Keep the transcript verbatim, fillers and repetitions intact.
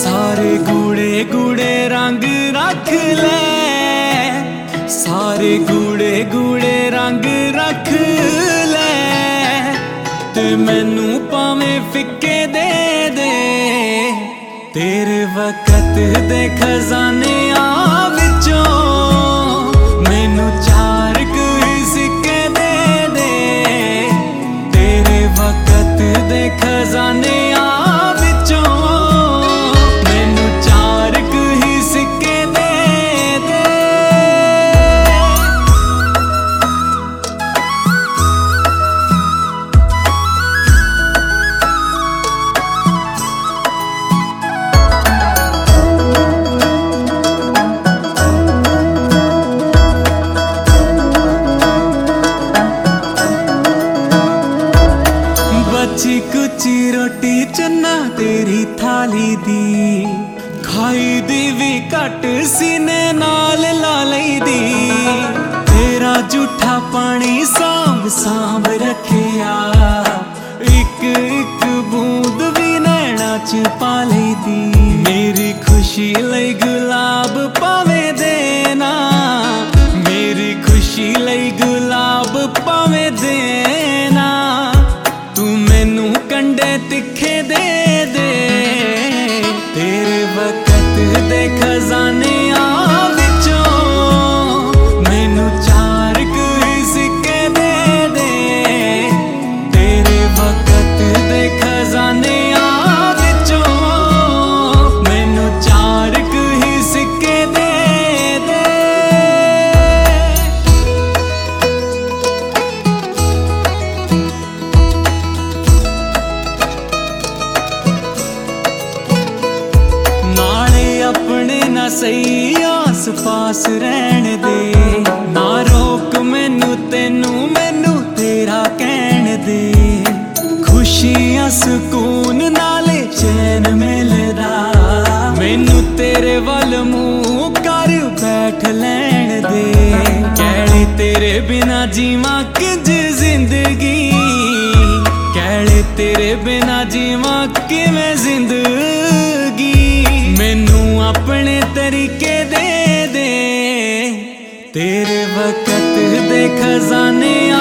सारे गूढ़े गूढ़े रंग रख ले, सारे गूढ़े गूढ़े रंग रख ले, ते मैनू भावें फिक्के दे दे। तेरे वक्त दे खजाने आ विचों मैनू चार कु सिक्के दे दे। तेरे वक्त दे खजाने आ विचों मैनू चार कु ही सिक्के दे दे। बची कुची रोटी चन्ना तेरी थाली दी, खाई दी भी घट सीने नाल ला लई दी। तेरा जूठा पानी सांभ सांभ रखिया, एक एक बूंद भी नैना च पा लई दी। मेरी खुशी लई गुलाब पावे देना, मेरी खुशी लई गुलाब पावे देना। तू मैनू कंडे तिखे दे दे। तेरे वक्त दे खजाने आ विचों मैनू चार कु सिक्के दे दे। तेरे वक्त दे खजाने आ विचों मैनू चार कु ही सिक्के दे दे। अपने ना सही आस पास रहन दे, ना रोक मैनू तेनू मैनू तेरा कहन दे। खुशियां सुकून नाले चैन मिलदा, मैनू तेरे वल मुंह कर बैठ लैन दे। कहले तेरे बिना जीवां किंज जिंदगी, कहले तेरे बिना जीवां किवें जिंदगी। मैनू अपने तरीके दे दे। तेरे वक्त दे खजाने